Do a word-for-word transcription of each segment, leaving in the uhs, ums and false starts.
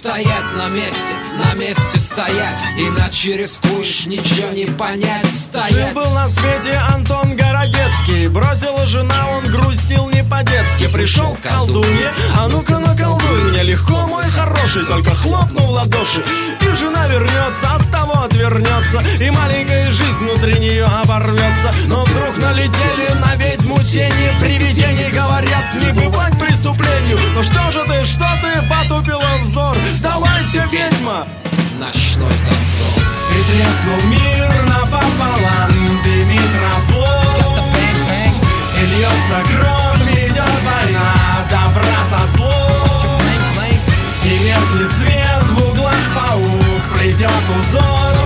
стоять на месте, на месте стоять, иначе рискуешь ничего не понять. Стоять. Жил-был на свете Антон Городецкий, бросила жена, он грустил не по-детски. Пришел к колдунье, а ну-ка наколдуй мне легко, мой хороший, только хлопнул в ладоши, и жена вернется, от того отвернется, и маленькая жизнь внутри нее оборвется. Но вдруг налетели на ведьму тени, привидений говорят, не бывать преступлению. Ну что же ты, что ты, потупила взор, сдавайся, ведьма! Ночной дозор. И треснул мир напополам, дымит разлом, и льется кровь, идет война, добра со злом, и меркнет свет в углах паук, придет узор,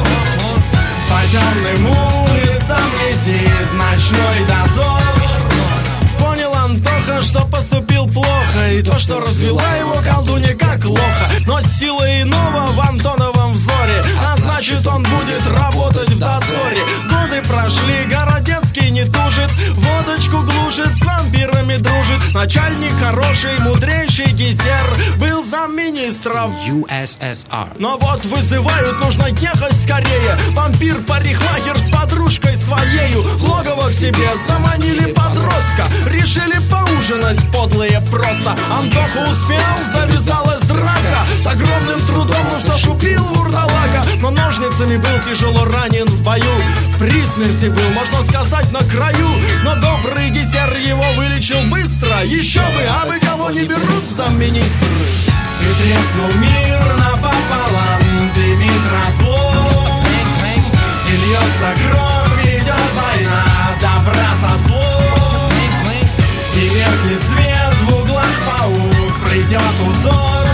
по темным улицам летит ночной дозор. Понял Антоха, что поступил плохо, и то, что развела его колдунья как лоха. Но сила иного в Антоновом взоре, а значит он будет работать в дозоре. Годы прошли, Городецкий не тужит, водочку глушит, с вампирами дружит. Начальник хороший, мудрейший Гизер, был замминистра ю эс эс ар. Но вот вызывают, нужно ехать скорее. Вампир-парикмахер с подружкой своею в логово к себе заманили подростка, решили поужинать подлые просто. Антоха успел, завязалась драка, с огромным трудом, ну что ж, убил вурдалака. Но ножницами был тяжело ранен в бою, при смерти был, можно сказать, на краю. Но добрый Гизер его вылечил быстро, еще бы, а бы кого не берут в замминистры. И треснул мир напополам, дымит разлом, и льется кровь, идет война, добра со злом, и меркнет свет в углах паук, придет узор,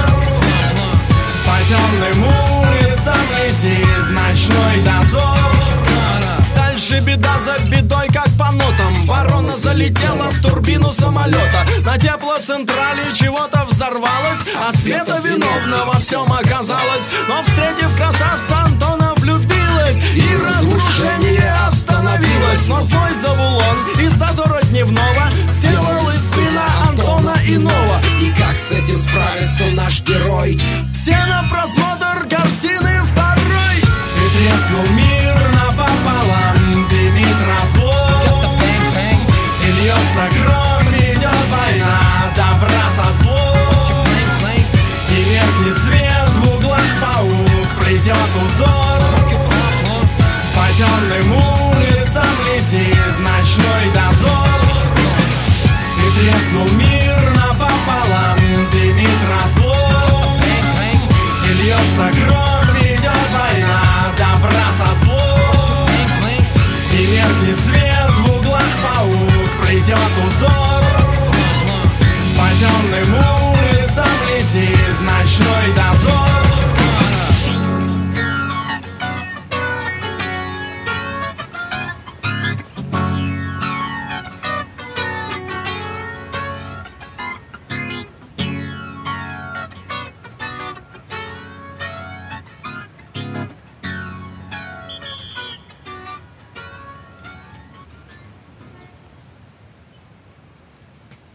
по темным улицам летит ночной дозор. Дальше беда за бедой, как по нотам, ворона залетела в турбину самолета. На теплоцентрале чего-то взорвалось, а Света виновна во всем оказалась. Но встретив красавца, Антона влюбилась, и разрушение остановилось. Но злой Завулон из дозора дневного сделал из сына Антона иного. И как с этим справится наш герой? Все на просмотр картины второй. И треснул мир напополам, дымит разлом, и льется кровь.